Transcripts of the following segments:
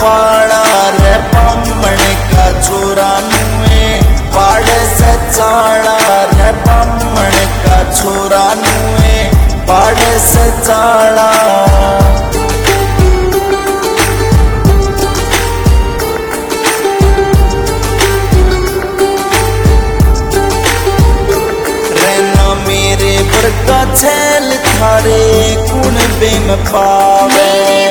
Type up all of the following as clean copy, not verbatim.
पाड़ा रे ब्राह्मण का छोरा नुए पाड़े से चाड़ा रे ब्राह्मण का छोरा नुए पाड़े से चाड़ा। रहना मेरे बरका छैल थारे कुण बेम पावे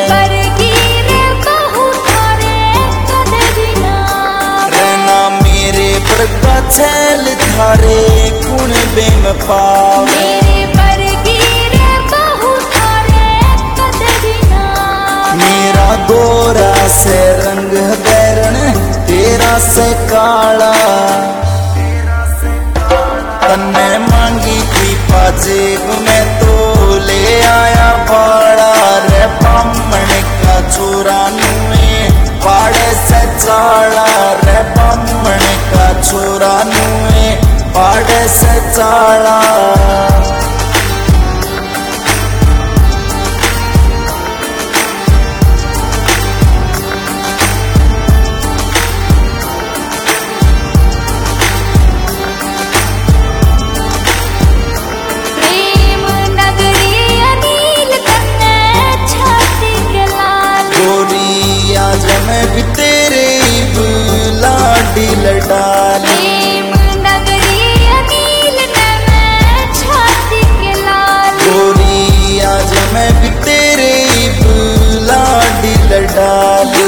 रहना मेरे बरका छैल थारे कुण बेम पावे मेरा गोरा से रंग बैरण तेरा से काला तन्ने मांगी थी पाजेब में तो ले आया पाड़ा रे ब्राह्मण का छोरा नुए पाड़े से चाड़ा रे ब्राह्मण का छोरा नुए पाड़े से चाड़ा। मैं भी तेरे लाडी लडाली गोरी आज मैं भी तेरे लाडी लडाली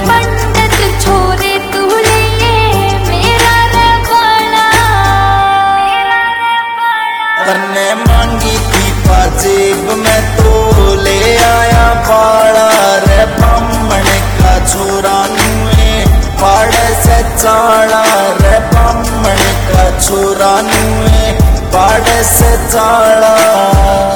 तन्ने मांगी थी पाजेब में तो ले आया पाड़ा रे ब्राह्मण का छोरा नुए पाड़े से चाड़ा रे ब्राह्मण का छोरा नुए पाड़े से चाड़ा।